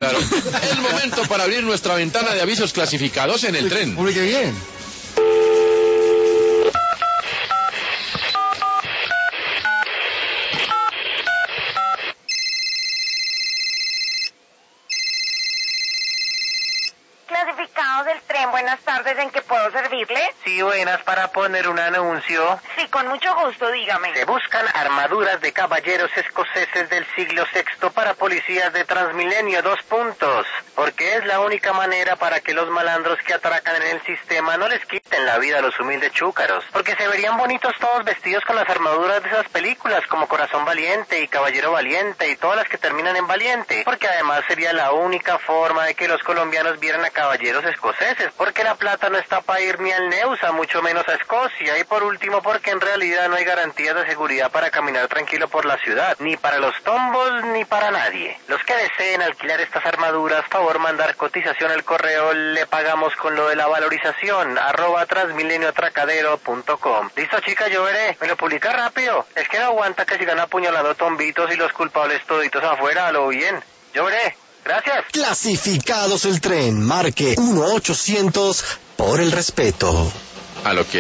Claro. Es momento para abrir nuestra ventana de avisos clasificados en el tren. Uy, qué bien. Clasificados del tren, buenas tardes, ¿en qué puedo servirle? Sí, buenas, para poner un anuncio. Sí, con mucho gusto, dígame. Se buscan armaduras de caballeros escoceses del siglo VI para policías de Transmilenio, 2 puntos. Porque es la única manera para que los malandros que atracan en el sistema no les quiten la vida a los humildes chúcaros. Porque se verían bonitos todos vestidos con las armaduras de esas películas, como Corazón Valiente y Caballero Valiente y todas las que terminan en Valiente. Porque además sería la única forma de que los colombianos vieran a caballeros escoceses, porque la plata no está para ir ni al Neusa, mucho menos a Escocia, y por último porque en realidad no hay garantías de seguridad para caminar tranquilo por la ciudad, ni para los tombos ni para nadie. Los que deseen alquilar estas armaduras, favor mandar cotización al correo, le pagamos con lo de la valorización, @transmilenioatracadero.com. Listo, chica, yo veré, me lo publica rápido, es que no aguanta que sigan apuñalando tombitos y los culpables toditos afuera, a lo bien, yo veré. Gracias. Clasificados el tren. Marque 1-800 por el respeto. A lo que